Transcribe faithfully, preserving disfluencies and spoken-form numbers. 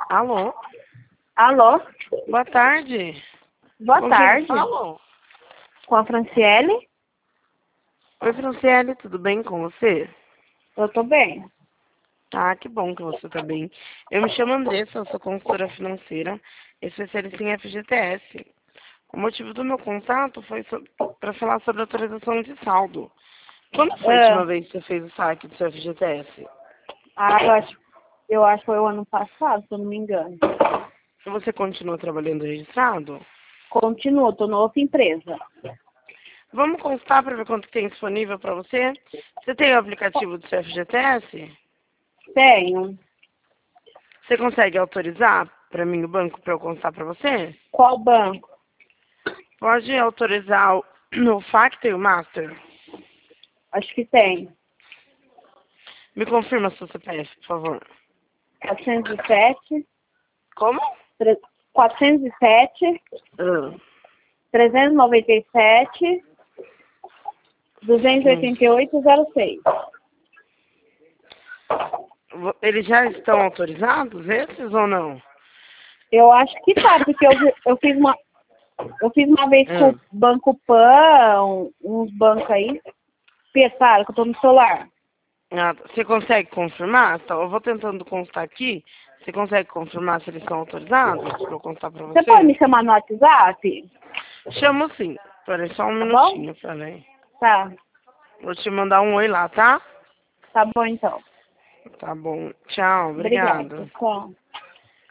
Alô? Alô? Boa tarde. Boa Com tarde. quem eu falo? Com a Franciele? Oi, Franciele, tudo bem com você? Eu tô bem. Ah, que bom que você tá bem. Eu me chamo Andressa, eu sou consultora financeira, especialista em F G T S. O motivo do meu contato foi para falar sobre a atualização de saldo. Quando foi a Ah, última vez que você fez o saque do seu F G T S? ah, eu acho, eu acho que foi o ano passado, se eu não me engano. Se você continua trabalhando registrado? Continuo, tô na outra empresa. Vamos constar para ver quanto tem disponível para você? Você tem o aplicativo do seu F G T S? Tenho. Você consegue autorizar para mim o banco para eu constar para você? Qual banco? Pode autorizar o, o Factor e o Master? Acho que tem. Me confirma seu C P F, por favor. quatrocentos e sete, Como? tre- quatrocentos e sete, Ah, trezentos e noventa e sete, duzentos e hum. oitenta e oito, zero seis. Vo- Eles já estão autorizados, esses ou não? Eu acho que tá, porque eu, vi- eu fiz uma eu fiz uma vez com Ah, o Banco Pan, um- uns bancos aí, pensaram que eu tô no celular. ah, você consegue confirmar? Então, eu vou tentando constar aqui. Você consegue confirmar se eles estão autorizados para eu constar para Você pode você? me chamar no WhatsApp? Chamo sim. Peraí, só um Tá bom? minutinho, peraí. Tá. Vou te mandar um oi lá, tá? Tá bom então. Tá bom. Tchau, Obrigada. obrigado. Tchau.